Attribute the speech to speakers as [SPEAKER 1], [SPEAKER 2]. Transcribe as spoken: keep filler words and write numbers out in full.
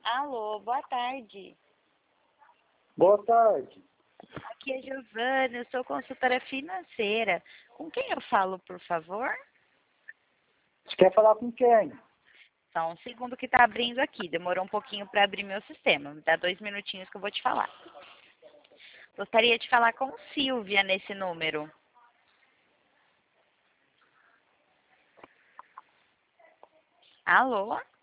[SPEAKER 1] Alô, boa tarde.
[SPEAKER 2] Boa tarde.
[SPEAKER 1] Aqui é Giovana, eu sou consultora financeira. Com quem eu falo, por favor?
[SPEAKER 2] Você quer falar com quem?
[SPEAKER 1] Só um segundo que está abrindo aqui. Demorou um pouquinho para abrir meu sistema. Me dá dois minutinhos que eu vou te falar. Gostaria de falar com Silvia nesse número. Alô?